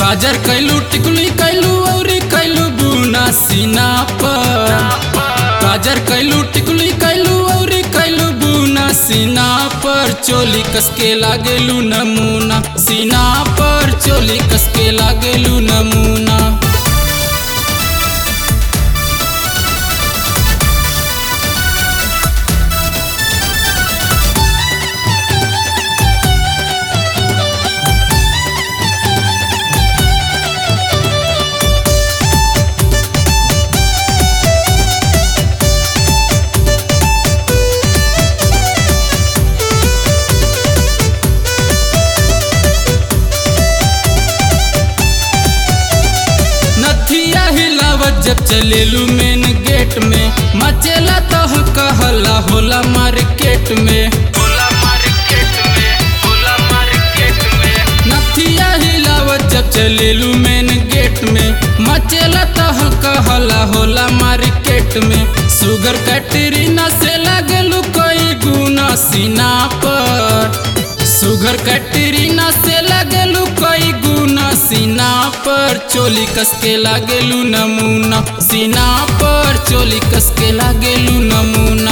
काजर कैलू टिकुली कैलू और कैलू बुना सीना पर। काजर कैलू टिकुली कैलू और कैलू बुना सीना पर। चोली कसके लागेलू नमूना सीना पर। चोली कसके लागेलू नमूना। जब चलेलू मेन गेट में मचेला तो कहला होला मार्केट में। होला मार्केट में, होला मार्केट में। नथिया हिलावत जब चलेलू मेन गेट में मचेला तो कहला होला मार्केट में। सुगर कैटरीना से लागेलू कोई गुना सीना पर। सुगर कैटरीना से लागेलू कोई गुना सीना पर। चोली कसके लागेलू नमूना सीना पर। चोली कसके लागेलू नमूना।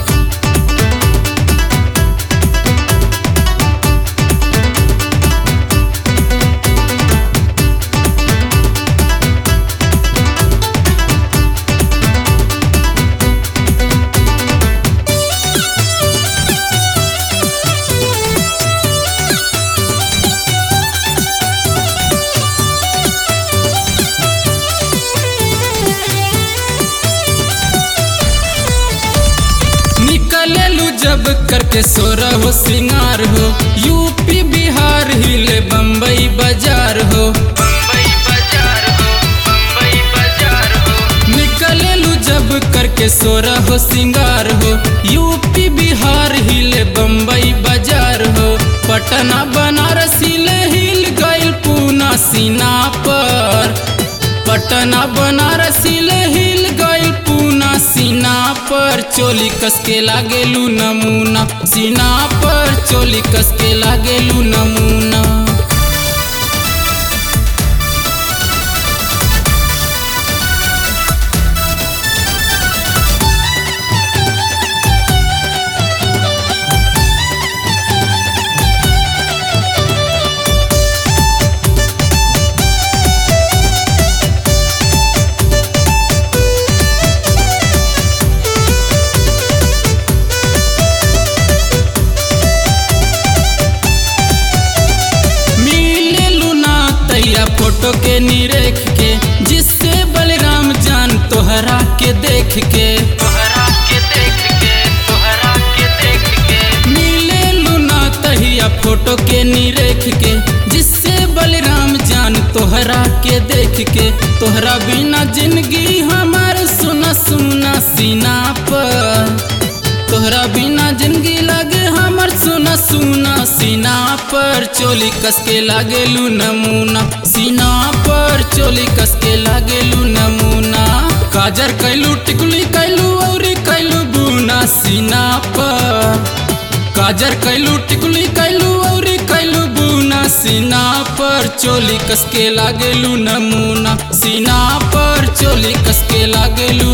जब करके सोरा हो सिंगार हो यूपी बिहार हिले बम्बई बाजार हो। बम्बई बाजार हो, बम्बई बाजार हो। निकलेलू जब करके सोरा हो सिंगार हो यूपी बिहार हिले बम्बई बाजार हो। पटना बनारस हिले हिल गइल पूना सीना पर। पटना बनारस हिले हिल गइल पूना सीना पर। चोली कसके लागेलू नमूना सीना पर। चोली कसके लागेलू नमूना। फोटो के निरेख के जिससे बलराम जान तोहरा के देख के। तोहरा के देख के, तोहरा के देख के। मिले लूना तहिया फोटो के निरेख के जिससे बलराम जान तोहरा के देख के। तोहरा बिना जिंदगी हमार सुना सुना सीना पर। तोहरा बिना जिंदगी लागे हमार सुना सुना सीना पर। चोली कसके लागेलू नमूना सीना पर। चोली कसके लागेलू नमूना। काजर कैलू टिकुली कैलू और कैलू बुना सीना पर। काजर कैलू टिकुली कैलू और कैलू बुना सीना पर। चोली कसके लागेलू नमूना सीना पर। चोली कसके लागेलू